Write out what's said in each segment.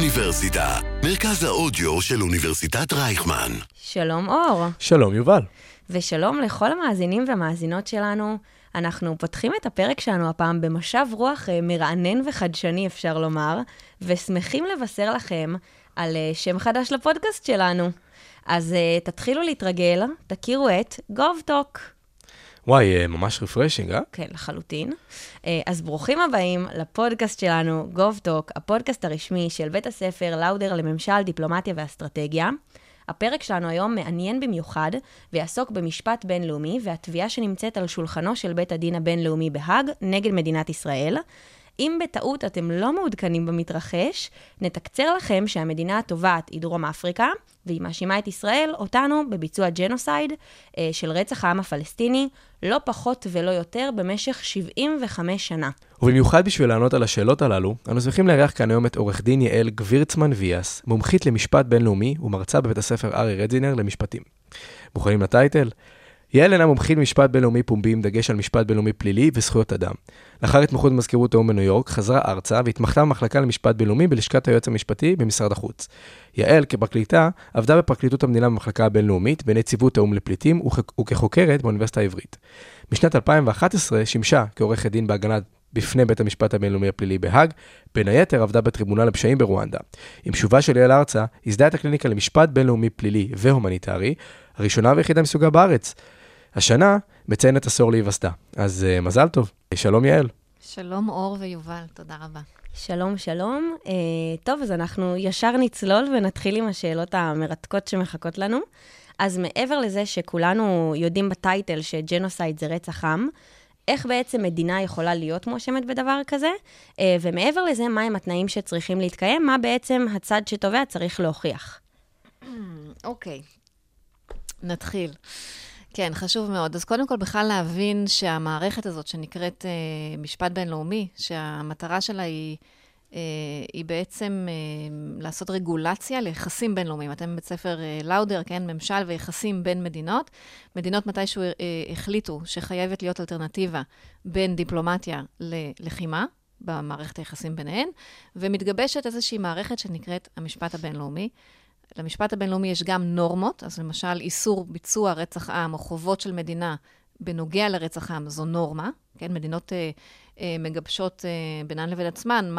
האוניברסיטה, מרכז האודיו של אוניברסיטת רייכמן. שלום אור. שלום יובל. ושלום לכל המאזינים והמאזינות שלנו. אנחנו פותחים את הפרק שלנו הפעם במשב רוח מרענן וחדשני אפשר לומר, ושמחים לבשר לכם על שם חדש לפודקאסט שלנו. אז תתחילו להתרגל, תכירו את GovTalk. וואי, ממש רפרשינג, אה? כן, לחלוטין. אז ברוכים הבאים לפודקאסט שלנו, GovTalk, הפודקאסט הרשמי של בית הספר לאודר לממשל, דיפלומטיה ואסטרטגיה. הפרק שלנו היום מעניין במיוחד, ויעסוק במשפט בינלאומי, והתביעה שנמצאת על שולחנו של בית הדין הבינלאומי בהאג נגד מדינת ישראל. אם בטעות אתם לא מעודכנים במתרחש, נתקצר לכם שהמדינה התובעת היא דרום אפריקה, והיא מאשימה את ישראל, אותנו, בביצוע ג'נוסייד של רצח העם הפלסטיני, לא פחות ולא יותר במשך 75 שנה. ובמיוחד בשביל לענות על השאלות הללו, אנו שמחים לארח כאן היום את עורך דין יעל גבירצמן ויאס, מומחית למשפט בינלאומי ומרצה בבית הספר ארי רדזינר למשפטים. מוכנים לטייטל? יעל אינה מומחית למשפט בינלאומי פומבי עם דגש על משפט בינלאומי פלילי וזכויות אדם. לאחר התמחות במזכירות האו"ם בניו יורק, חזרה ארצה והתמחתה במחלקה למשפט בינלאומי בלשכת היועץ המשפטי במשרד החוץ. יעל, כפרקליטה, עבדה בפרקליטות המדינה במחלקה הבינלאומית בנציבות האו"ם לפליטים וכחוקרת באוניברסיטה העברית. משנת 2011 שימשה כעורכת דין בהגנה בפני בית המשפט הבינלאומי הפלילי בהאג, בין היתר עבדה בטריבונל לפשעים ברואנדה. עם שובה של יעל ארצה, ייסדה את הקליניקה למשפט בינלאומי פלילי והומניטרי, הראשונה והיחידה מסוגה בארץ. השנה מציינת עשור להיווסדה. אז מזל טוב. שלום יעל. שלום אור ויובל, תודה רבה. שלום, שלום. טוב, אז אנחנו ישר נצלול ונתחיל עם השאלות המרתקות שמחכות לנו. אז מעבר לזה שכולנו יודעים בטייטל שג'נוסייד זה רצח עם, איך בעצם מדינה יכולה להיות מואשמת בדבר כזה? ומעבר לזה, מהם התנאים שצריכים להתקיים? מה בעצם הצד שתובע צריך להוכיח? אוקיי, נתחיל. כן, חשוב מאוד. אז קודם כל בכלל להבין שהמערכת הזאת שנקראת משפט בינלאומי, שהמטרה שלה היא בעצם לעשות רגולציה ליחסים בינלאומיים. אתם בית ספר לאודר, כן, ממשל ויחסים בין מדינות. מדינות מתישהו החליטו שחייבת להיות אלטרנטיבה בין דיפלומטיה ללחימה, במערכת היחסים ביניהן, ומתגבשת איזושהי מערכת שנקראת המשפט הבינלאומי. למשפט הבינלאומי יש גם נורמות, אז למשל איסור ביצוע רצח עם או חובות של מדינה בנוגע לרצח עם, זו נורמה, כן? מדינות מגבשות בינן לבין עצמן,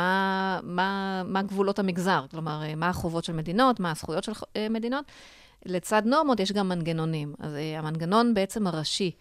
מה גבולות המגזר, כלומר, מה החובות של מדינות, מה הזכויות של מדינות. לצד נורמות יש גם מנגנונים, אז המנגנון בעצם הראשי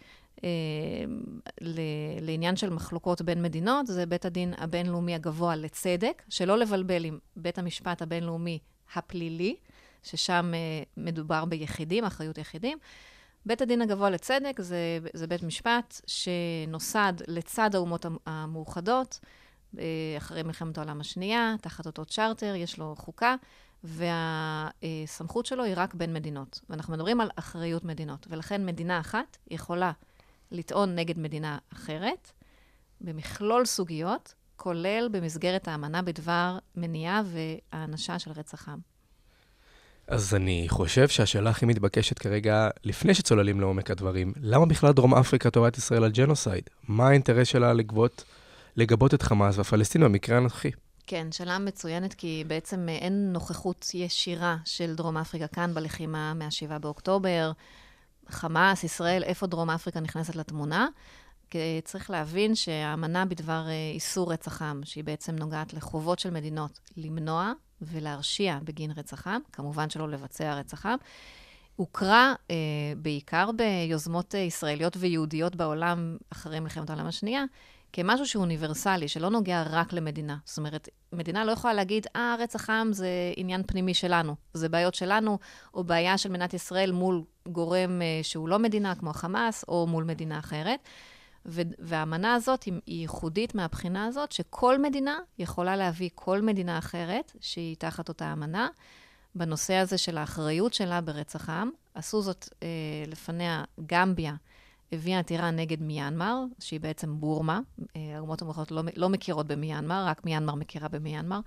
לעניין של מחלוקות בין מדינות, זה בית הדין הבינלאומי הגבוה לצדק, שלא לבלבל עם בית המשפט הבינלאומי הפלילי, ששם מדובר ביחידים, אחריות יחידים. בית הדין הגבוה לצדק זה בית משפט שנוסד לצד האומות המאוחדות, אחרי מלחמת העולם השנייה, תחת אותו צ'רטר, יש לו חוקה, והסמכות שלו היא רק בין מדינות. ואנחנו מדברים על אחריות מדינות, ולכן מדינה אחת יכולה לטעון נגד מדינה אחרת, במכלול סוגיות, כולל במסגרת האמנה בדבר מניעה והאנשה של רצח עם. אז אני חושב שהשאלה הכי מתבקשת כרגע, לפני שצוללים לעומק הדברים, למה בכלל דרום אפריקה תובעת ישראל על ג'נוסייד? מה האינטרס שלה לגבות את חמאס והפלסטין במקרה הנוכחי? כן, שאלה מצוינת, כי בעצם אין נוכחות ישירה של דרום אפריקה כאן בלחימה מה-7 באוקטובר. חמאס, ישראל, איפה דרום אפריקה נכנסת לתמונה? צריך להבין שהאמנה בדבר איסור רצח עם, שהיא בעצם נוגעת לחובות של מדינות למנוע ולהרשיע בגין רצח עם, כמובן שלא לבצע רצח עם, הוכרה בעיקר ביוזמות ישראליות ויהודיות בעולם אחרי מלחמת העולם השנייה, כמשהו שהוא אוניברסלי, שלא נוגע רק למדינה. זאת אומרת, מדינה לא יכולה להגיד, רצח עם זה עניין פנימי שלנו, זה בעיות שלנו, או בעיה של מדינת ישראל מול גורם שהוא לא מדינה, כמו החמאס, או מול מדינה אחרת. והאמנה הזאת היא ייחודית מהבחינה הזאת, שכל מדינה יכולה להביא כל מדינה אחרת, שהיא תחת אותה אמנה, בנושא הזה של האחריות שלה ברצח עם. עשו זאת לפניה גמביה, הביאה עתירה נגד מיינמר, שהיא בעצם בורמה, האומות המאוחדות לא מכירות במיינמר, רק מיינמר מכירה במיינמר,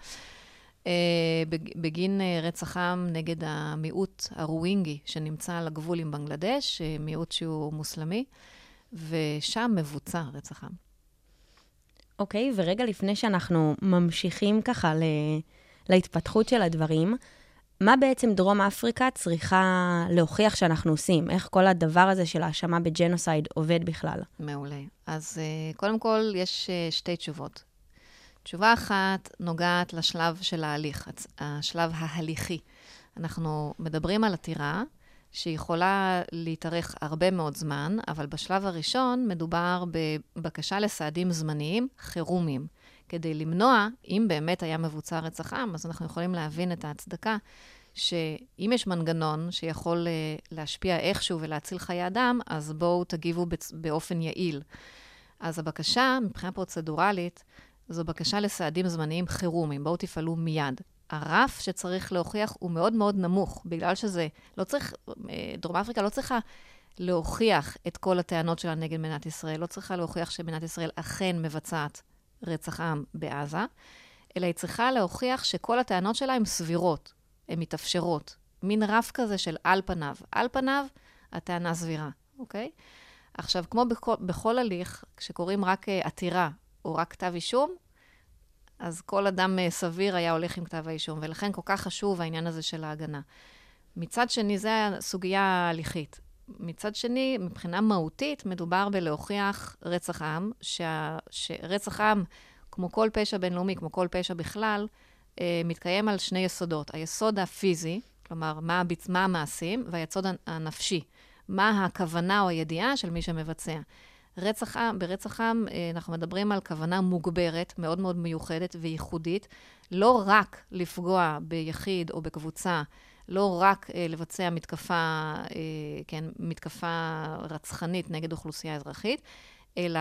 בגין רצח עם נגד המיעוט הרואינגי, שנמצא על הגבול עם בנגלדש, מיעוט שהוא מוסלמי, ושם מבוצע רצח עם. אוקיי, ורגע לפני שאנחנו ממשיכים ככה להתפתחות של הדברים, מה בעצם דרום אפריקה צריכה להוכיח שאנחנו עושים? איך כל הדבר הזה של האשמה בג'נוסייד עובד בכלל? מעולה. אז קודם כל, יש שתי תשובות. תשובה אחת נוגעת לשלב של ההליך, השלב ההליכי. אנחנו מדברים על עתירה שיכולה להתארך הרבה מאוד זמן, אבל בשלב הראשון מדובר בבקשה לסעדים זמניים חירומיים. כדי למנוע, אם באמת היה מבוצע רצח עם, אז אנחנו יכולים להבין את ההצדקה, שאם יש מנגנון שיכול להשפיע איכשהו ולהציל חיי אדם, אז בואו תגיבו באופן יעיל. אז הבקשה, מבחינה פרוצדורלית, זו בקשה לסעדים זמניים חירומיים. בואו תפעלו מיד. הרף שצריך להוכיח הוא מאוד מאוד נמוך, בגלל שזה לא צריך, דרום אפריקה לא צריכה להוכיח את כל הטענות שלה נגד מדינת ישראל, לא צריכה להוכיח שמדינת ישראל אכן מבצעת רצח עם בעזה, אלא היא צריכה להוכיח שכל הטענות שלה הן סבירות, הן מתאפשרות. מין רף כזה של על פניו. על פניו, הטענה סבירה, אוקיי? עכשיו, כמו בכל הליך, כשקוראים רק עתירה או רק כתב אישום, אז כל אדם סביר היה הולך עם כתב האישום, ולכן כל כך חשוב העניין הזה של ההגנה. מצד שני, זה הסוגיה ההליכית. מצד שני, מבחינה מהותית, מדובר בלהוכיח רצח עם, שרצח עם, כמו כל פשע בינלאומי, כמו כל פשע בכלל, מתקיים על שני יסודות. היסוד הפיזי, כלומר, מה המעשים, והיסוד הנפשי. מה הכוונה או הידיעה של מי שמבצע. ברצח עם אנחנו מדברים על כוונה מוגברת, מאוד מאוד מיוחדת וייחודית, לא רק לפגוע ביחיד או בקבוצה, לא רק לבצע מתקפה רצחנית נגד אוכלוסייה אזרחית, אלא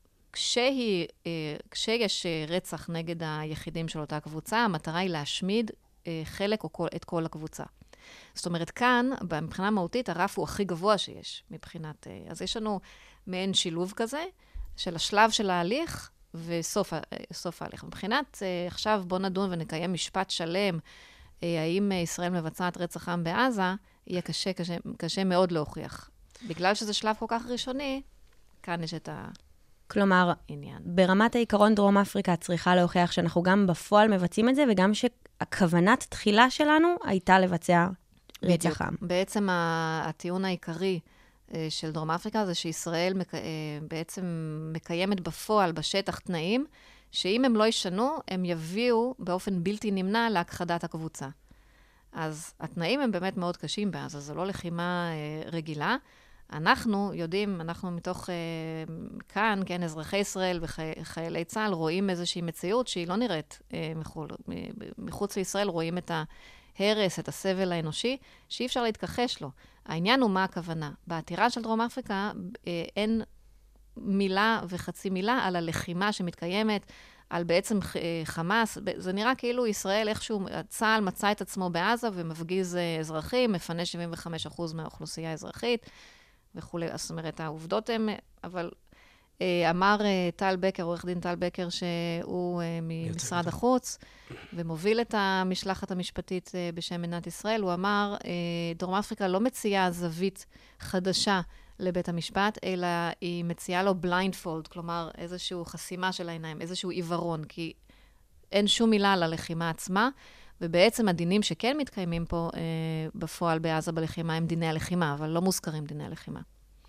כשיש רצח נגד היחידים של אותה קבוצה, המטרה היא להשמיד חלק או את כל הקבוצה. זאת אומרת, כאן, מבחינה מהותית, הרף הוא הכי גבוה שיש, מבחינת... אז יש לנו מעין שילוב כזה, של השלב של ההליך וסוף ההליך. מבחינת, עכשיו בוא נדון ונקיים משפט שלם, האם ישראל מבצעת רצח עם בעזה, יהיה קשה מאוד להוכיח. בגלל שזה שלב כל כך ראשוני, כאן יש את העניין. כלומר, ברמת העיקרון דרום אפריקה צריכה להוכיח שאנחנו גם בפועל מבצעים את זה, וגם שהכוונת תחילה שלנו הייתה לבצע רצח עם. בעצם הטיעון העיקרי של דרום אפריקה זה שישראל בעצם מקיימת בפועל בשטח תנאים, שאם הם לא ישנו, הם יביאו באופן בלתי נמנע להכחדת הקבוצה. אז התנאים הם באמת מאוד קשים בעזה, זו לא לחימה רגילה. אנחנו יודעים, אנחנו מתוך כאן, כן, אזרחי ישראל וחיילי צה"ל, רואים איזושהי מציאות שהיא לא נראית מחוץ לישראל, רואים את ההרס, את הסבל האנושי, שאי אפשר להתכחש לו. העניין הוא מה הכוונה. בעתירה של דרום אפריקה אין מילה וחצי מילה על הלחימה שמתקיימת, על בעצם חמאס. זה נראה כאילו ישראל איכשהו, צה"ל מצא את עצמו בעזה ומפגיז אזרחים, מפנה 75% מהאוכלוסייה האזרחית וכו'. זאת אומרת, העובדות הן, אבל אמר טל בקר, עורך דין טל בקר, שהוא ממשרד החוץ, ומוביל את המשלחת המשפטית בשם מדינת ישראל, הוא אמר, דרום אפריקה לא מציעה זווית חדשה לבית המשפט, אלא היא מציעה לו בליינדפולד, כלומר איזושהי חסימה של העיניים, איזשהו עיוורון, כי אין שום מילה על הלחימה עצמה, ובעצם הדינים שכן מתקיימים פה בפועל בעזה בלחימה הם דיני הלחימה, אבל לא מוזכרים דיני הלחימה.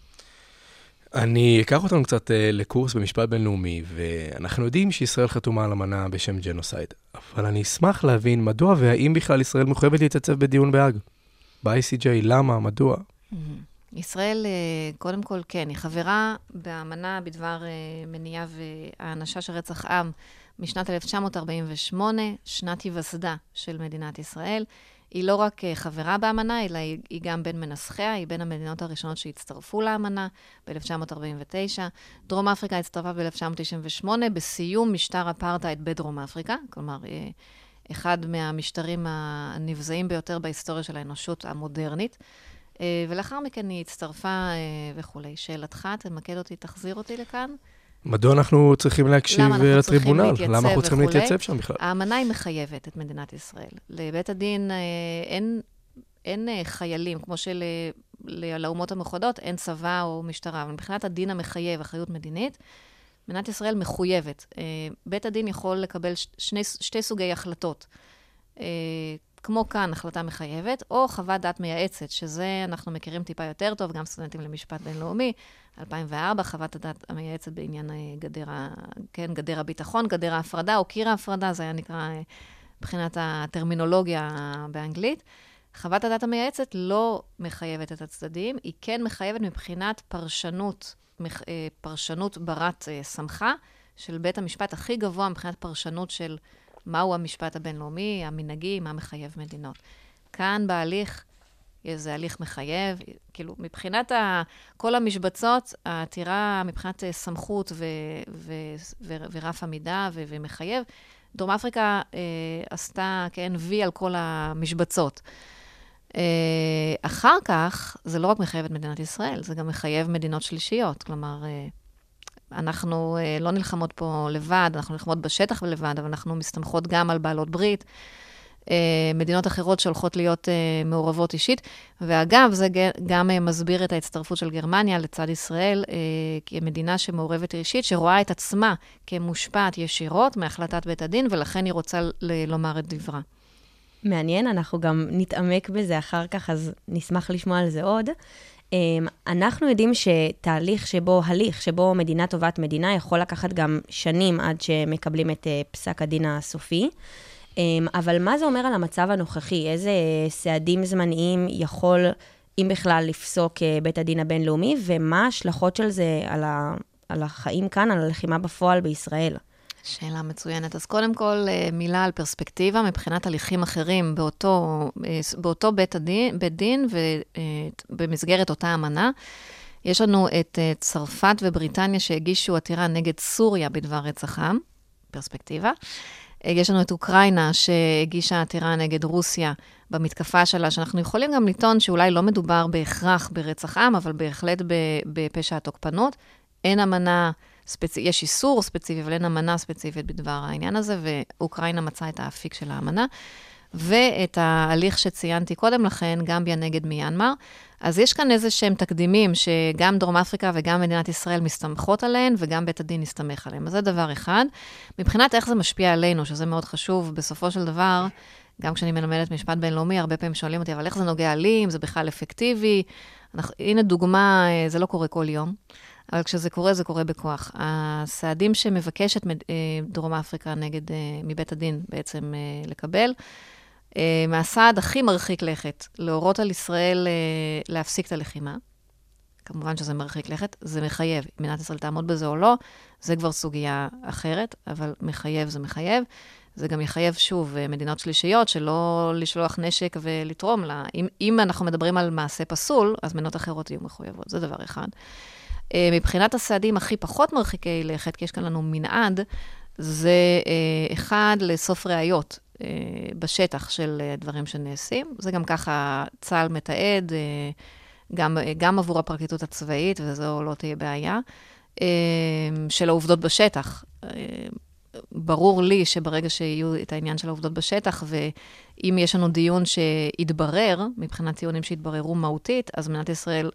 אני אקח אותנו קצת לקורס במשפט בינלאומי, ואנחנו יודעים שישראל חתומה על אמנה בשם ג'נוסייד, אבל אני אשמח להבין מדוע והאם בכלל ישראל מחויבת להתייצב בדיון בהאג. ב-ICJ, למה, מדוע? ישראל, קודם כל, כן, היא חברה באמנה בדבר מניעה והאנשה של רצח עם משנת 1948, שנת היווסדה של מדינת ישראל. היא לא רק חברה באמנה, אלא היא גם בין מנסחיה, היא בין המדינות הראשונות שהצטרפו לאמנה ב-1949. דרום אפריקה הצטרפה ב-1998 בסיום משטר אפרטהייד בדרום אפריקה, כלומר, אחד מהמשטרים הנבזעים ביותר בהיסטוריה של האנושות המודרנית. ולאחר מכן היא הצטרפה וכו'. שאלתך, תמקד אותי, תחזיר אותי לכאן. מדוע אנחנו צריכים להקשיב לטריבונל? למה אנחנו צריכים להתייצב שם בכלל? האמנה היא מחייבת את מדינת ישראל. לבית הדין אין חיילים, כמו שלאומות המאוחדות אין צבא או משטרה, אבל מבחינת הדין המחייב, אחריות מדינית, מדינת ישראל מחויבת. בית הדין יכול לקבל שתי סוגי החלטות. כמו כאן, החלטה מחייבת, או חוות דעת מייעצת, שזה אנחנו מכירים טיפה יותר טוב, גם סטודנטים למשפט בינלאומי, 2004, חוות הדעת המייעצת בעניין גדר הביטחון, גדר ההפרדה, או קיר ההפרדה, זה היה נקרא מבחינת הטרמינולוגיה באנגלית. חוות הדעת המייעצת לא מחייבת את הצדדים, היא כן מחייבת מבחינת פרשנות ברת סמכה, של בית המשפט הכי גבוה מבחינת פרשנות של מהו המשפט הבינלאומי, המנהגי, מה מחייב מדינות. כאן בהליך, זה הליך מחייב, כאילו מבחינת כל המשבצות, העתירה מבחינת סמכות ורף עמידה ומחייב, דרום אפריקה עשתה כאין וי על כל המשבצות. אחר כך, זה לא רק מחייב את מדינת ישראל, זה גם מחייב מדינות שלישיות, כלומר, אנחנו לא נלחמות פה לבד, אנחנו נלחמות בשטח ולבד, אבל אנחנו מסתמכות גם על בעלות ברית, מדינות אחרות שהולכות להיות מעורבות אישית, ואגב, זה גם מסביר את ההצטרפות של גרמניה לצד ישראל, כמדינה שמעורבת אישית, שרואה את עצמה כמושפעת ישירות מהחלטת בית הדין, ולכן היא רוצה לומר את דברה. מעניין, אנחנו גם נתעמק בזה אחר כך, אז נשמח לשמוע על זה עוד. אנחנו יודעים הליך שבו מדינה טובת מדינה יכול לקחת גם שנים עד שמקבלים את פסק הדין הסופי. אבל מה זה אומר על המצב הנוכחי? איזה סעדים זמניים יכול, אם בכלל, לפסוק בית הדין הבינלאומי, ומה ההשלכות של זה על החיים כאן, על הלחימה בפועל בישראל? שאלה מצוינת. אז קודם כל, מילה על פרספקטיבה, מבחינת הליכים אחרים באותו בית דין ובמסגרת אותה אמנה. יש לנו את צרפת ובריטניה שהגישו עתירה נגד סוריה בדבר רצח עם, פרספקטיבה. יש לנו את אוקראינה שהגישה עתירה נגד רוסיה במתקפה שלה, שאנחנו יכולים גם לטעון שאולי לא מדובר בהכרח ברצח עם, אבל בהחלט בפשע התוקפנות. אין אמנה יש איסור ספציפי, אבל אין אמנה ספציפית בדבר העניין הזה, ואוקראינה מצאה את האפיק של האמנה, ואת ההליך שציינתי קודם לכן, גמביה נגד מיינמר. אז יש כאן איזה שהם תקדימים, שגם דרום אפריקה וגם מדינת ישראל מסתמכות עליהן, וגם בית הדין מסתמך עליהן. אז זה דבר אחד. מבחינת איך זה משפיע עלינו, שזה מאוד חשוב, בסופו של דבר, גם כשאני מלמדת משפט בינלאומי, הרבה פעמים שואלים אותי, אבל איך זה נוגע לי, אם זה בכלל אפקטיבי? הנה דוגמה, זה לא קורה כל יום. אבל כשזה קורה, זה קורה בכוח. הסעדים שמבקשת דרום אפריקה מבית הדין בעצם לקבל, מהסעד הכי מרחיק לכת, להורות על ישראל להפסיק את הלחימה. כמובן שזה מרחיק לכת, זה מחייב. אם מדינת ישראל תעמוד בזה או לא, זה כבר סוגיה אחרת, אבל מחייב זה מחייב. זה גם יחייב שוב מדינות שלישיות, שלא לשלוח נשק ולתרום לה. אם אנחנו מדברים על מעשה פסול, אז מדינות אחרות יהיו מחויבות. זה דבר אחד. מבחינת הסעדים הכי פחות מרחיקי לכת, כי יש כאן לנו מנעד, זה אחד לסוף ראיות בשטח של דברים שנעשים. זה גם ככה צה"ל מתעד, גם עבור הפרקליטות הצבאית, וזו לא תהיה בעיה, של העובדות בשטח. ברור לי שברגע שיהיו את העניין של העובדות בשטח, ואם יש לנו דיון שיתברר, מבחינת טיעונים שהתבררו מהותית, אז מדינת ישראל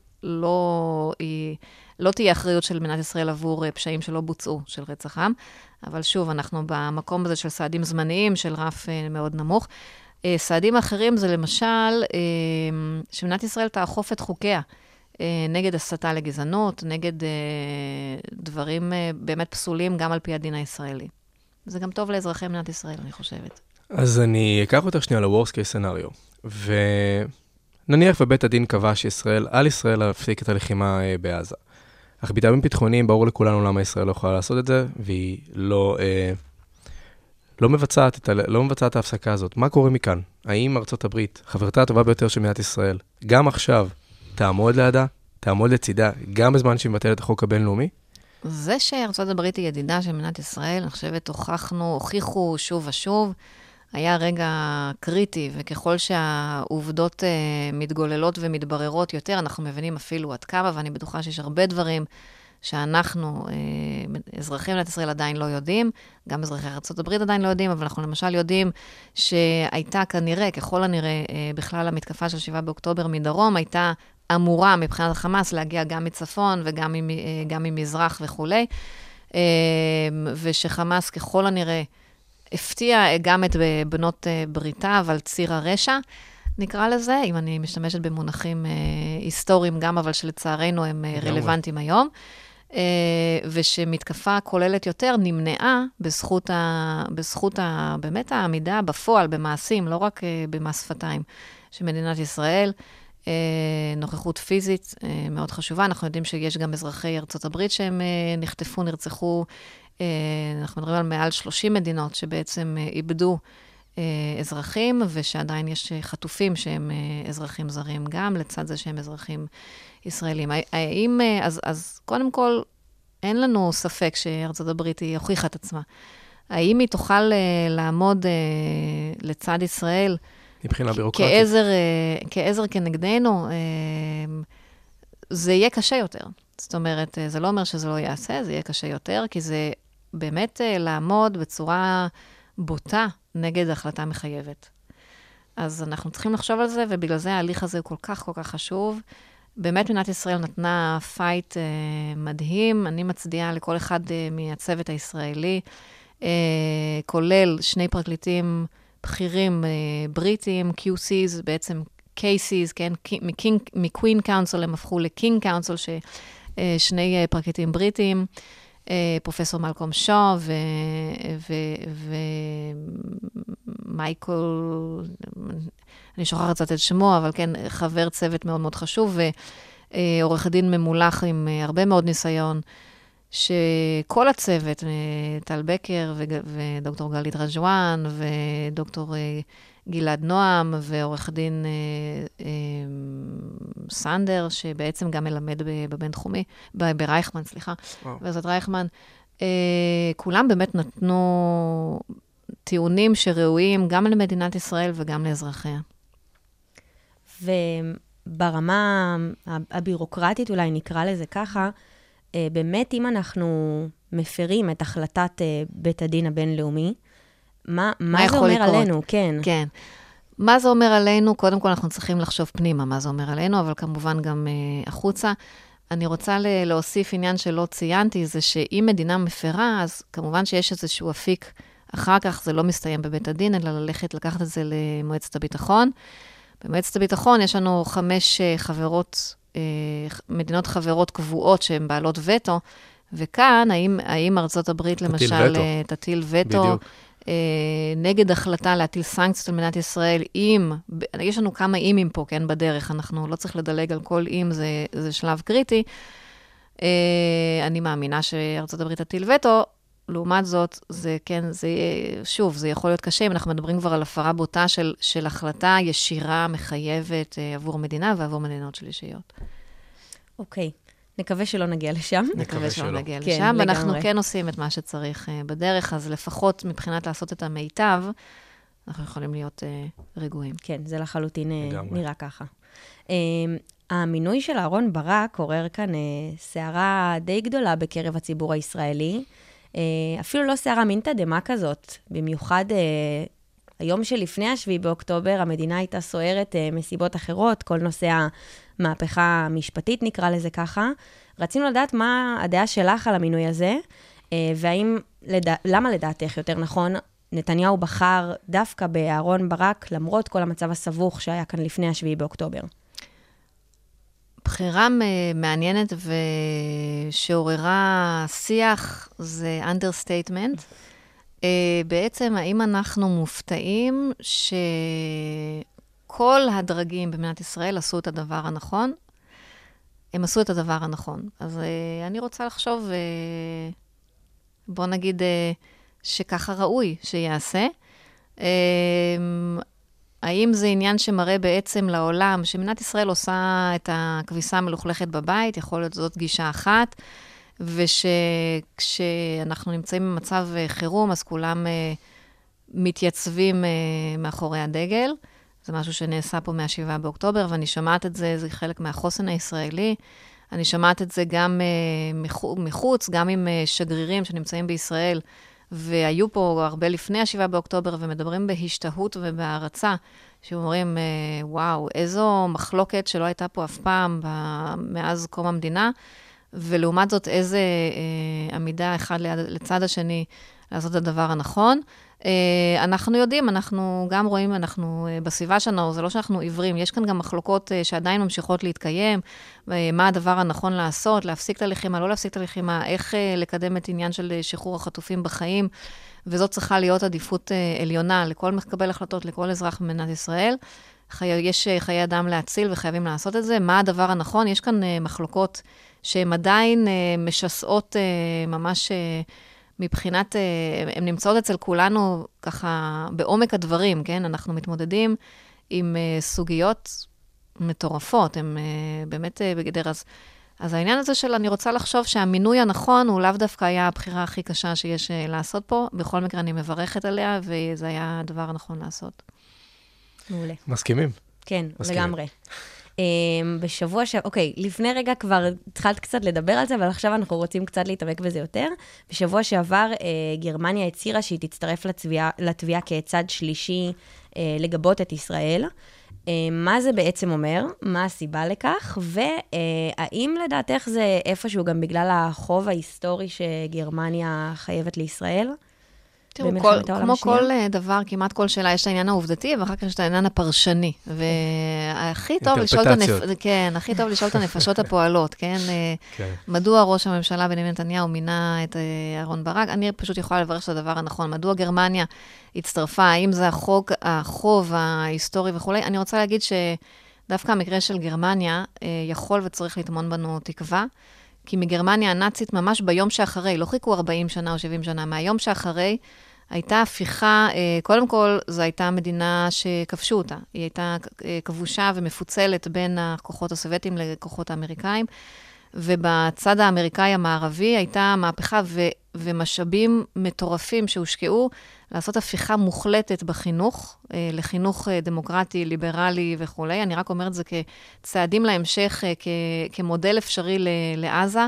לא תהיה אחריות של מדינת ישראל עבור פשעים שלא בוצעו של רצח עם, אבל שוב, אנחנו במקום הזה של סעדים זמניים, של רף מאוד נמוך. סעדים אחרים זה למשל, שמדינת ישראל תאכוף את חוקיה, נגד הסתה לגזענות, נגד דברים באמת פסולים גם על פי הדין הישראלי. זה גם טוב לאזרחי מדינת ישראל, אני חושבת. אז אני אקח אותך שנייה ל-Worst Case Scenario, ונניח ובית הדין קבע על ישראל להפסיק את הלחימה בעזה. אך בטעמים ביטחוניים ברור לכולנו למה ישראל לא יכולה לעשות את זה, והיא לא מבצעת ההפסקה הזאת. מה קורה מכאן? האם ארצות הברית, חברתה הטובה ביותר של מדינת ישראל, גם עכשיו תעמוד לידה, תעמוד לצידה, גם בזמן שהיא מבטלת את החוק הבינלאומי? זה שארצות הברית היא ידידה של מדינת ישראל, אני חושבת, הוכיחו שוב ושוב, היה רגע קריטי, וככל שהעובדות מתגוללות ומתבררות יותר, אנחנו מבינים אפילו עד כמה, ואני בטוחה שיש הרבה דברים שאנחנו, אזרחי מדינת ישראל עדיין לא יודעים, גם אזרחי ארצות הברית עדיין לא יודעים, אבל אנחנו למשל יודעים שהייתה כנראה, ככל הנראה, בכלל המתקפה של 7 באוקטובר מדרום, הייתה אמורה מבחינת החמאס להגיע גם מצפון וגם ממזרח וכו', ושחמאס ככל הנראה הפתיע גם את בנות בריתה, אבל ציר הרשע, נקרא לזה, אם אני משתמשת במונחים היסטוריים גם, אבל שלצערנו הם רלוונטיים היום. ושמתקפה כוללת יותר נמנעה בזכות באמת העמידה בפועל, במעשים, לא רק במס שפתיים, שמדינת ישראל, נוכחות פיזית מאוד חשובה. אנחנו יודעים שיש גם אזרחי ארצות הברית שהם נחטפו, נרצחו, אנחנו מדברים על מעל 30 מדינות שבעצם איבדו אזרחים, ושעדיין יש חטופים שהם אזרחים זרים גם, לצד זה שהם אזרחים ישראלים. אז קודם כל, אין לנו ספק שארצות הברית היא הוכיחה את עצמה. האם היא תוכל לעמוד לצד ישראל מבחינה בירוקרטית? כעזר כנגדנו, זה יהיה קשה יותר. זאת אומרת, זה לא אומר שזה לא יעשה, זה יהיה קשה יותר, כי זה באמת לעמוד בצורה בוטה נגד החלטה מחייבת. אז אנחנו צריכים לחשוב על זה, ובגלל זה ההליך הזה הוא כל כך חשוב. באמת מדינת ישראל נתנה פייט מדהים. אני מצדיעה לכל אחד מהצוות הישראלי, כולל 2 פרקליטים בכירים בריטים, QCs, בעצם cases, כן? מקווין קאונסל הם הפכו לקינג קאונסל, ששני פרקליטים בריטים, פרופסור מלקום שו ומייקל, אני שוכחת קצת את שמו, אבל כן, חבר צוות מאוד מאוד חשוב, ועורך דין ממולח עם הרבה מאוד ניסיון, שכל הצוות, טל בקר ודוקטור גלית רג'ואן, ודוקטור גלעד נועם, ועורך דין סנדר, שבעצם גם מלמד בבינתחומי, ברייכמן, סליחה, וזאת רייכמן, כולם באמת נתנו טיעונים שראויים גם למדינת ישראל וגם לאזרחיה. וברמה הבירוקרטית, אולי נקרא לזה ככה, באמת אם אנחנו מפרים את החלטת בית הדין הבינלאומי, מה זה אומר לקרות? עלינו? כן. כן. מה זה אומר עלינו? קודם כל אנחנו צריכים לחשוב פנימה מה זה אומר עלינו, אבל כמובן גם החוצה. אני רוצה להוסיף עניין שלא ציינתי, זה שאם מדינה מפרה, אז כמובן שיש איזשהו אפיק אחר כך, זה לא מסתיים בבית הדין, אלא לקחת את זה למועצת הביטחון. במועצת הביטחון יש לנו 5 חברות, מדינות חברות קבועות שהן בעלות וטו, וכאן, האם ארצות הברית למשל תטיל וטו, נגד החלטה להטיל סנקציות על מדינת ישראל, יש לנו כמה אימים פה, כן, בדרך, אנחנו לא צריך לדלג על כל אים, זה שלב קריטי. אני מאמינה שארצות הברית תטיל וטו, לעומת זאת, זה יכול להיות קשה, אם אנחנו מדברים כבר על הפרה בוטה של החלטה ישירה, מחייבת עבור מדינה ועבור מדינות שלישיות. אוקיי. נקווה שלא נגיע לשם. נקווה שלא נגיע לשם, ואנחנו כן עושים את מה שצריך בדרך, אז לפחות מבחינת לעשות את המיטב, אנחנו יכולים להיות רגועים. כן, זה לחלוטין נראה ככה. המינוי של אהרון ברק עורר כאן סערה די גדולה בקרב הציבור הישראלי, אפילו לא סערה מין תדמה כזאת, במיוחד היום שלפני השביעי באוקטובר, המדינה הייתה סוערת מסיבות אחרות, כל נושא המהפכה המשפטית נקרא לזה ככה. רצינו לדעת מה הדעה שלך על המינוי הזה, למה לדעתך יותר נכון, נתניהו בחר דווקא באהרון ברק, למרות כל המצב הסבוך שהיה כאן לפני השביעי באוקטובר. בחירה מעניינת ושעוררה שיח זה understatement. בעצם, האם אנחנו מופתעים שכל הדרגים במדינת ישראל עשו את הדבר הנכון? הם עשו את הדבר הנכון. אז אני רוצה לחשוב, בוא נגיד שככה ראוי שיעשה. האם זה עניין שמראה בעצם לעולם, שמדינת ישראל עושה את הכביסה המלוכלכת בבית, יכול להיות זאת גישה אחת, ושכשאנחנו נמצאים במצב חירום, אז כולם מתייצבים מאחורי הדגל. זה משהו שנעשה פה מה-7 באוקטובר, ואני שמעת את זה, זה חלק מהחוסן הישראלי. אני שמעת את זה גם מחוץ, גם עם שגרירים שנמצאים בישראל, והיו פה הרבה לפני 7 באוקטובר, ומדברים בהשתהות ובהערצה, שאומרים, וואו, איזו מחלוקת שלא הייתה פה אף פעם מאז קום המדינה, ולעומת זאת איזה עמידה אחד לצד השני, לעשות את הדבר הנכון. אנחנו יודעים, אנחנו גם רואים, אנחנו בסביבה שלנו, זה לא שאנחנו עיוורים, יש כאן גם מחלוקות שעדיין ממשיכות להתקיים, מה הדבר הנכון לעשות, להפסיק את הלחימה, לא להפסיק את הלחימה, איך לקדם את עניין של שחרור החטופים בחיים, וזאת צריכה להיות עדיפות עליונה לכל מקבל החלטות, לכל אזרח במדינת ישראל. יש חיי אדם להציל וחייבים לעשות את זה. מה הדבר הנכון? יש כאן מחלוקות שהן עדיין משסעות ממש מבחינת, הן נמצאות אצל כולנו ככה בעומק הדברים, כן? אנחנו מתמודדים עם סוגיות מטורפות, הן באמת בגדר. אז העניין הזה של אני רוצה לחשוב שהמינוי הנכון הוא לאו דווקא היה הבחירה הכי קשה שיש לעשות פה. בכל מקרה אני מברכת עליה, וזה היה הדבר הנכון לעשות. מעולה. מסכימים? כן, לגמרי. אוקיי, לפני רגע כבר התחלת קצת לדבר על זה, אבל עכשיו אנחנו רוצים קצת להתעמק בזה יותר. בשבוע שעבר גרמניה הצהירה שהיא תצטרף לתביעה כצד שלישי לגבות את ישראל. מה זה בעצם אומר? מה הסיבה לכך? והאם לדעתך זה איפשהו גם בגלל החוב ההיסטורי שגרמניה חייבת לישראל? תראו, כמו כל דבר, כמעט כל שאלה, יש את העניין העובדתי, ואחר כך יש את העניין הפרשני. והכי טוב לשאול את הנפשות הפועלות, כן? מדוע ראש הממשלה בנימין נתניהו מינה את אהרן ברק? אני פשוט יכולה לברך את הדבר הנכון. מדוע גרמניה הצטרפה? האם זה החוב ההיסטורי וכו'? אני רוצה להגיד שדווקא המקרה של גרמניה יכול וצריך לטמון בנו תקווה, כי מגרמניה הנאצית ממש ביום שאחרי, לא חיכו 40 שנה או 70 שנה, מהיום שאחרי הייתה הפיכה, קודם כל זו הייתה מדינה שכבשו אותה. היא הייתה כבושה ומפוצלת בין הכוחות הסובייטיים לכוחות האמריקאים, ובצד האמריקאי המערבי הייתה מהפכה ומשאבים מטורפים שהושקעו לעשות הפיכה מוחלטת בחינוך, לחינוך דמוקרטי, ליברלי וכו'. אני רק אומרת זה כצעדים להמשך, כמודל אפשרי לעזה,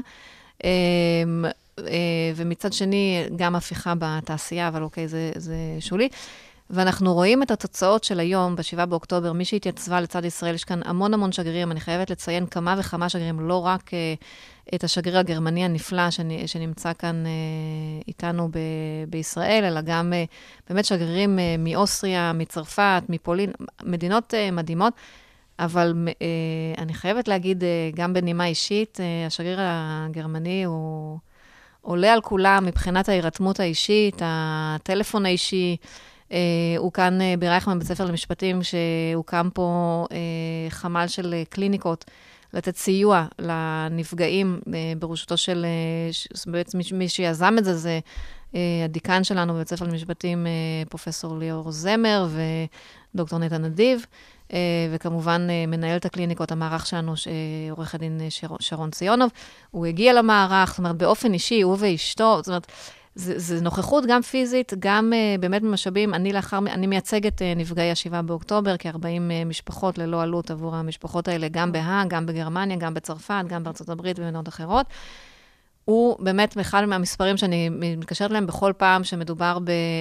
ומצד שני גם הפיכה בתעשייה, אבל אוקיי, זה שולי. ואנחנו רואים את התוצאות של היום, ב7 באוקטובר, מי שהתייצבה לצד ישראל, יש כאן המון שגרירים, אני חייבת לציין כמה וכמה שגרירים, לא רק את השגריר הגרמני הנפלא שנמצא כאן איתנו בישראל, אלא גם באמת שגרירים מאוסטריה, מצרפת, מפולין, מדינות מדהימות, אבל אני חייבת להגיד, גם בנימה אישית, השגריר הגרמני הוא עולה על כולם מבחינת ההירתמות האישית, הטלפון האישי, הוא כאן ברייכמן בית ספר למשפטים, שהוקם פה חמ"ל של קליניקות, לתת סיוע לנפגעים בראשותו של, בעצם מי שיזם את זה, זה הדיקן שלנו בבית ספר למשפטים, פרופסור ליאור זמר ודוקטור נתן נדיב, וכמובן מנהלת הקליניקות, המערך שלנו, עורך הדין שרון ציונוב, הוא הגיע למערך, זאת אומרת, באופן אישי, הוא ואשתו, זאת אומרת, זה נוכחות גם פיזית, גם באמת במשאבים. אני מייצגת נפגעי 7 באוקטובר, כ-40 משפחות ללא עלות עבור המשפחות האלה, גם בהאג, גם בגרמניה, גם בצרפת, גם בארצות הברית ובמדינות אחרות. הוא באמת אחד מהמספרים שאני מתקשרת להם בכל פעם שמדובר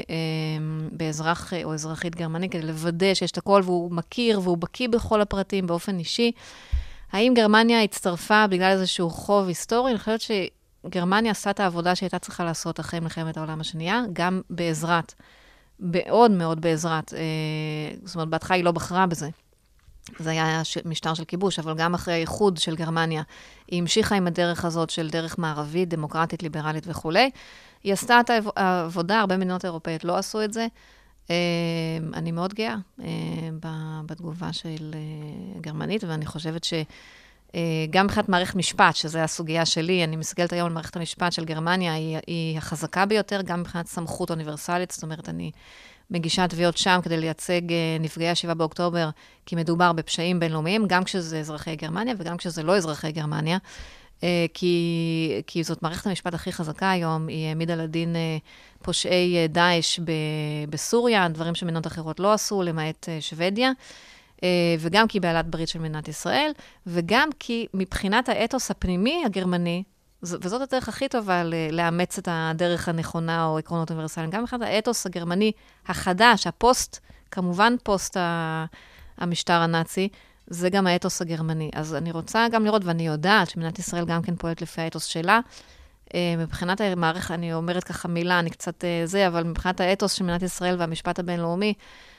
באזרח או אזרחית גרמנית, כדי לוודא שיש את הכל, והוא מכיר והוא בקיא בכל הפרטים באופן אישי. האם גרמניה הצטרפה בגלל איזשהו חוב היסטורי? אני חושבת גרמניה עשתה את העבודה שהייתה צריכה לעשות אחרי מלחמת העולם השנייה, גם בעזרת, מאוד בעזרת, זאת אומרת, בהתחלה היא לא בחרה בזה. זה היה משטר של כיבוש, אבל גם אחרי האיחוד של גרמניה, היא המשיכה עם הדרך הזאת של דרך מערבית, דמוקרטית, ליברלית וכו'. היא עשתה את העבודה, הרבה מדינות אירופאיות לא עשו את זה. אני מאוד גאה בתגובה של גרמנית, ואני חושבת גם מבחינת מערכת משפט, שזו הסוגיה שלי, אני מסתכלת היום על מערכת המשפט של גרמניה, היא החזקה ביותר, גם מבחינת סמכות אוניברסלית, זאת אומרת, אני מגישה תביעות שם כדי לייצג נפגעי 7 באוקטובר, כי מדובר בפשעים בינלאומיים, גם כשזה אזרחי גרמניה וגם כשזה לא אזרחי גרמניה, כי זאת מערכת המשפט הכי חזקה היום, היא העמידה לדין פושעי דאעש בסוריה, דברים שמדינות אחרות לא עשו, למעט שוודיה, וגם כי בעלת ברית של מדינת ישראל, וגם כי מבחינת האתוס הפנימי הגרמני, וזאת הדרך הכי טובה לאמץ את הדרך הנכונה או עקרונות אוניברסליים, גם מבחינת האתוס הגרמני החדש, הפוסט, כמובן פוסט המשטר הנאצי, זה גם האתוס הגרמני. אז אני רוצה גם לראות, ואני יודעת שמדינת ישראל גם כן פועלת לפי האתוס שלה, מבחינת המערכת, אני אומרת ככה מילה, אני קצת אבל מבחינת האתוס של מדינת ישראל והמשפט הבינלאומי,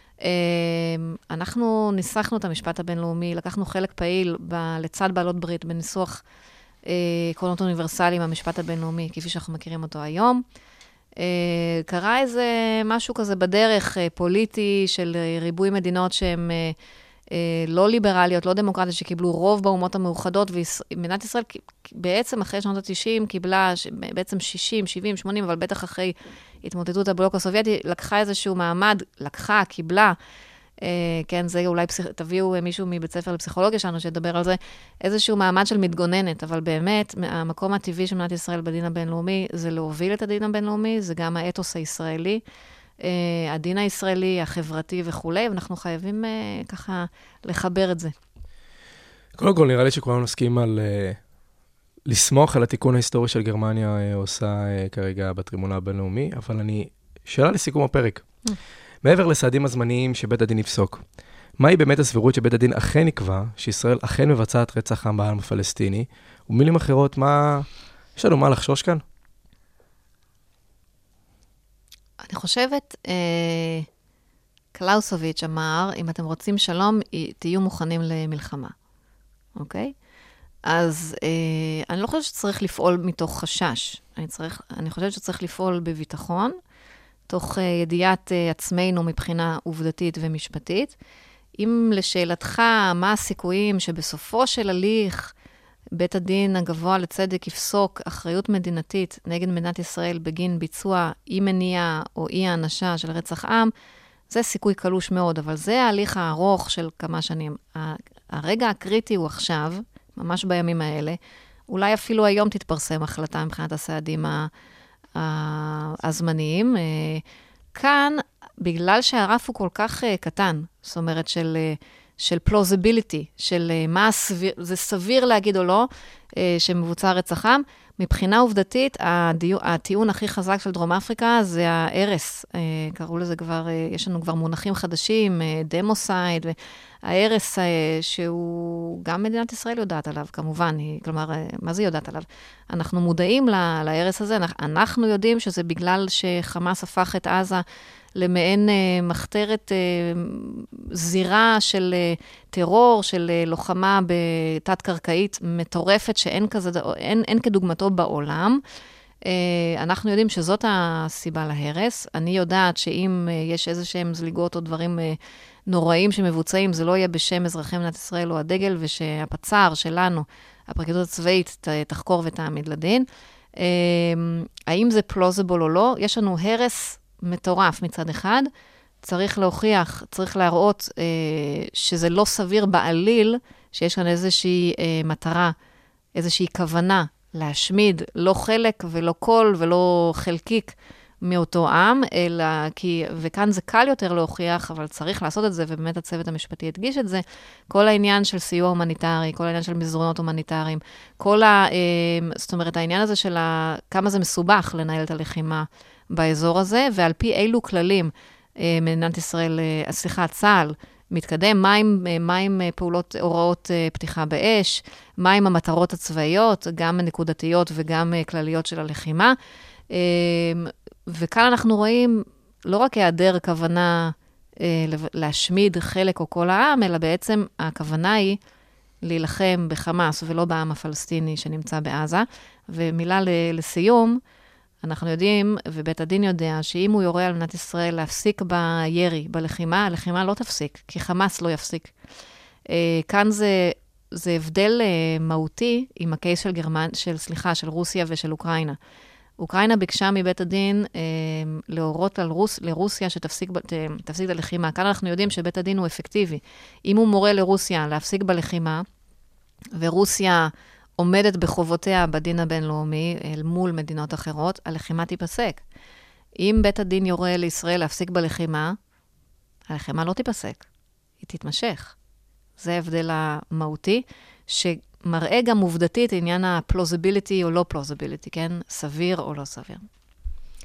אנחנו ניסחנו את המשפט הבינלאומי, לקחנו חלק פעיל לצד בעלות ברית, בניסוח עקרונות אוניברסליים, המשפט הבינלאומי, כפי שאנחנו מכירים אותו היום. קרה איזה משהו כזה בדרך פוליטי של ריבוי מדינות שהן לא ליברליות, לא דמוקרטיות, שקיבלו רוב באומות המאוחדות, ומדינת ישראל בעצם אחרי שנות ה-90 קיבלה בעצם 60, 70, 80, אבל בטח אחרי התמוטטות הבלוק הסובייטי, לקחה איזשהו מעמד, קיבלה, כן, זה אולי תביאו מישהו מבית ספר לפסיכולוגיה שלנו שידבר על זה, איזשהו מעמד של מתגוננת, אבל באמת, המקום הטבעי של מדינת ישראל בדין הבינלאומי, זה להוביל את הדין הבינלאומי, זה גם האתוס הישראלי, הדין הישראלי, החברתי וכולי, ואנחנו חייבים ככה לחבר את זה. קודם כל, נראה לי שכולנו נסכים על לסמוך על התיקון ההיסטורי של גרמניה עושה כרגע בטריבונל הבינלאומי, אבל שאלה לסיכום הפרק. מעבר לסעדים הזמניים שבית הדין יפסוק, מהי באמת הסבירות שבית הדין אכן יקבע, שישראל אכן מבצעת רצח עם בעם הפלסטיני, ומילים אחרות, יש לנו מה לחשוש כאן? אני חושבת, קלאוסוביץ' אמר, אם אתם רוצים שלום, תהיו מוכנים למלחמה. אוקיי? אז אני לא חושבת שצריך לפעול מתוך חשש. אני חושבת שצריך לפעול בביטחון, תוך ידיעת עצמנו מבחינה עובדתית ומשפטית. אם לשאלתך, מה הסיכויים שבסופו של הליך, בית הדין הגבוה לצדק יפסוק אחריות מדינתית נגד מדינת ישראל בגין ביצוע אי מניעה או אי האנשה של רצח עם, זה סיכוי קלוש מאוד, אבל זה ההליך הארוך של כמה שנים. הרגע הקריטי הוא עכשיו, ממש בימים האלה, אולי אפילו היום תתפרסם החלטה מבחינת הסעדים הזמניים. כאן, בגלל שהרף הוא כל כך קטן, זאת אומרת של plausibility, של מה זה סביר להגיד או לא, שמבוצע רצח עם, מבחינה עובדתית, הטיעון הכי חזק של דרום אפריקה זה ההרס. קראו לזה כבר, יש לנו כבר מונחים חדשים, דמוסייד, ההרס שהוא גם מדינת ישראל יודעת עליו, כמובן, כלומר, מה זה יודעת עליו? אנחנו מודעים להרס הזה, אנחנו יודעים שזה בגלל שחמאס הפך את עזה למעין מחתרת זירה של טרור, של לוחמה בתת-קרקעית מטורפת, שאין כדוגמתו בעולם. אנחנו יודעים שזאת הסיבה להרס. אני יודעת שאם יש איזשהם זליגות או דברים נוראים שמבוצעים, זה לא יהיה בשם אזרחי מדינת ישראל או הדגל, ושהפצ"ר שלנו, הפרקליטות הצבאית, תחקור ותעמיד לדין. האם זה plausible או לא? יש לנו הרס מטורף מצד אחד, צריך להוכיח, צריך להראות שזה לא סביר בעליל, שיש כאן איזושהי מטרה, איזושהי כוונה להשמיד, לא חלק ולא כל ולא חלקיק מאותו עם, אלא וכאן זה קל יותר להוכיח, אבל צריך לעשות את זה, ובאמת הצוות המשפטי הדגיש את זה, כל העניין של סיוע הומניטרי, כל העניין של מזרונות הומניטריים, זאת אומרת, העניין הזה של כמה זה מסובך לנהל את הלחימה באזור הזה, ועל פי אילו כללים מדינת ישראל, צה"ל, מתקדם, מה עם פעולות, הוראות פתיחה באש, מה עם המטרות הצבאיות, גם נקודתיות וגם כלליות של הלחימה. וכאן אנחנו רואים לא רק היעדר כוונה להשמיד חלק או כל העם, אלא בעצם הכוונה היא להילחם בחמאס ולא בעם הפלסטיני שנמצא בעזה. ומילה לסיום, אנחנו יודעים, ובית הדין יודע, שאם הוא יורה על מדינת ישראל להפסיק בירי, בלחימה, הלחימה לא תפסיק, כי חמאס לא יפסיק. כאן זה הבדל מהותי עם הקייס של רוסיה ושל אוקראינה. אוקראינה ביקשה מבית הדין להורות לרוסיה שתפסיק את הלחימה. כאן אנחנו יודעים שבית הדין הוא אפקטיבי. אם הוא מורה לרוסיה להפסיק בלחימה, ורוסיה עומדת בחובותיה בדין הבינלאומי אל מול מדינות אחרות, הלחימה תיפסק. אם בית הדין יורה לישראל להפסיק בלחימה, הלחימה לא תיפסק, היא תתמשך. זה ההבדל המהותי, שמראה גם עובדתית עניין הפלוזיביליטי או לא פלוזיביליטי, כן? סביר או לא סביר.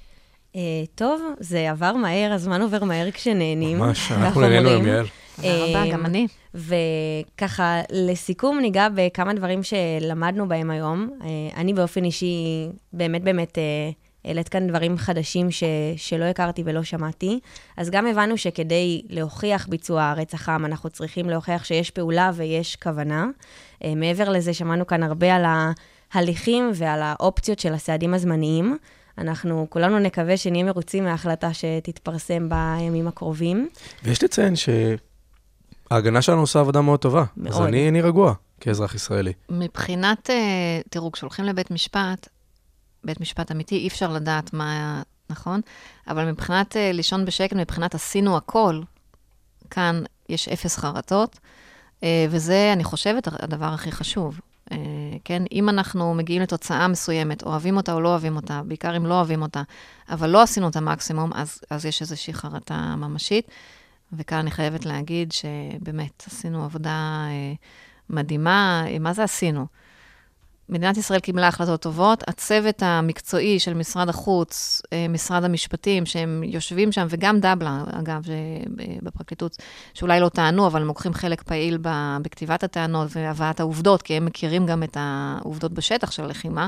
טוב, זה עבר מהר, הזמן עובר מהר כשנהנים. ממש, אנחנו נהנינו עם יעל. תודה רבה, גם אני. וככה, לסיכום ניגע בכמה דברים שלמדנו בהם היום. אני באופן אישי באמת העלית כאן דברים חדשים שלא הכרתי ולא שמעתי. אז גם הבנו שכדי להוכיח ביצוע רצח עם, אנחנו צריכים להוכיח שיש פעולה ויש כוונה. מעבר לזה, שמענו כאן הרבה על ההליכים ועל האופציות של הסעדים הזמניים. אנחנו כולנו נקווה שנהיה מרוצים מההחלטה שתתפרסם בימים הקרובים. ויש לציין שההגנה שלנו עושה עבודה מאוד טובה. מאוד. אז אני רגוע כאזרח ישראלי. מבחינת, תראו, כשהולכים לבית משפט, בית משפט אמיתי, אי אפשר לדעת מה, נכון? אבל מבחינת לישון בשקט, מבחינת עשינו הכל, כאן יש 0 חרטות, וזה, אני חושבת, הדבר הכי חשוב. כן, אם אנחנו מגיעים לתוצאה מסוימת, אוהבים אותה או לא אוהבים אותה, בעיקר אם לא אוהבים אותה, אבל לא עשינו את המקסימום, אז יש איזושהי חרטה ממשית, וכאן אני חייבת להגיד שבאמת עשינו עבודה מדהימה. מה זה עשינו? מדינת ישראל קיבלה החלטות טובות, הצוות המקצועי של משרד החוץ, משרד המשפטים, שהם יושבים שם, וגם דבלה, אגב, בפרקליטות, שאולי לא טענו, אבל הם לוקחים חלק פעיל בכתיבת הטענות והבאת העובדות, כי הם מכירים גם את העובדות בשטח של הלחימה,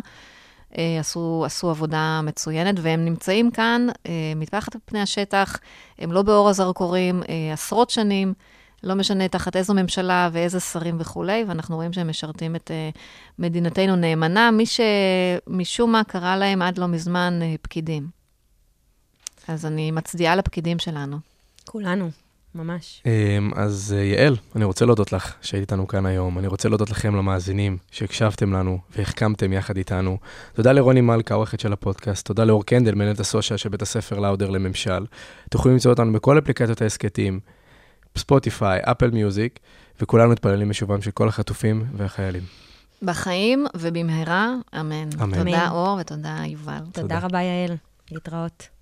עשו עבודה מצוינת, והם נמצאים כאן, מתחת לפני השטח, הם לא באור הזרקורים, עשרות שנים, לא משנה תחת איזו ממשלה ואיזה שרים וכולי, ואנחנו רואים שהם משרתים את מדינתנו נאמנה, מי שמשום מה קרא להם עד לא מזמן פקידים. אז אני מצדיעה לפקידים שלנו. כולנו, ממש. אז יעל, אני רוצה להודות לך שהיית איתנו כאן היום. אני רוצה להודות לכם למאזינים שהקשבתם לנו והחכמתם יחד איתנו. תודה לרוני מלכה, העורכת של הפודקאסט. תודה לאור קנדל, מנהלת הסושיאל של בית הספר לאודר לממשל. תוכלו למצוא אותנו בכל אפליקציות העסקתיים, ספוטיפיי, אפל מיוזיק, וכולנו מתפללים לשובם של כל החטופים והחיילים. בחיים ובמהרה, אמן. אמן. תודה אור ותודה יובל. תודה רבה יעל, להתראות.